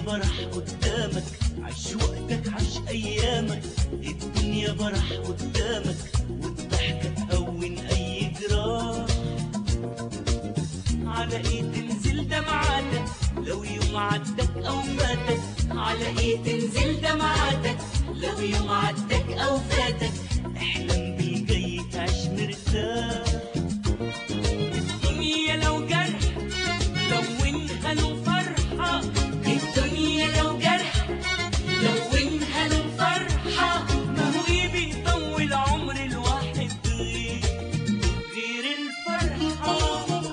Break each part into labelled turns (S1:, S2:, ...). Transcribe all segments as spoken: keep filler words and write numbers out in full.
S1: فرح قدامك، عيش وقتك عيش ايامك. الدنيا فرح قدامك والضحكة تهون اي جراح. على ايه تنزل دمعاتك لو يوم عدك او فاتك؟ على ايه تنزل دمعاتك لو يوم عدك او فاتك؟ احلم بالجاي تعيش مرتاح. الدنيا لو جرح لونها له فرحة، الدنيا لو جرح لونها له فرحة. ما هو ايه بيطول عمر الواحد غير غير الفرحة.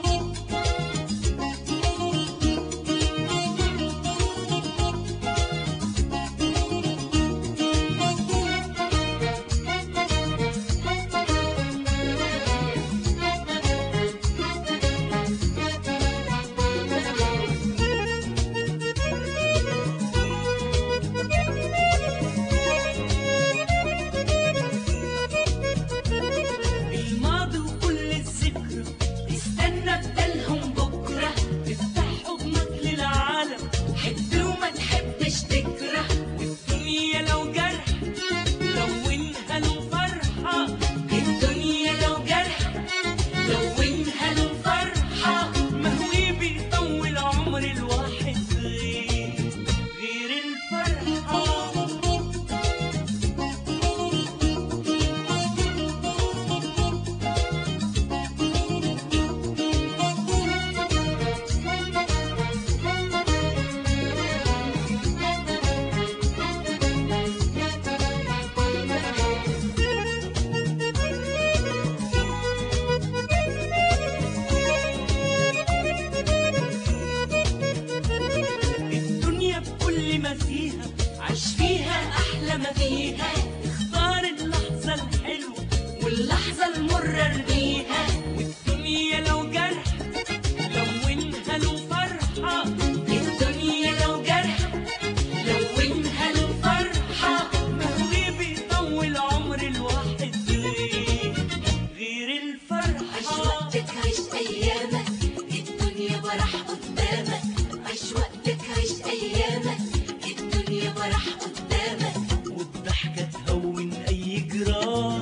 S1: فيها عيش فيها أحلى ما فيها، اختار اللحظة الحلوة واللحظة المرة ارميها. والدنيا لو جرح لونها له فرحة، الدنيا لو جرح لونها له فرحة. ما هو بيطول عمر الواحد غير غير الفرحة.
S2: عيش وقتك عيش أيامك، الدنيا فرح قدامك. عيش وقتك عيش أيامك، الدنيا فرح قدامك
S1: والضحكة تهون أي جراح.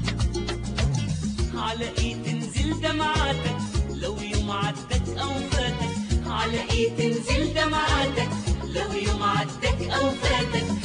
S1: على إيه تنزل دمعاتك لو يوم عدك أو فاتك؟
S2: على إيه تنزل دمعاتك لو يوم عدك أو فاتك؟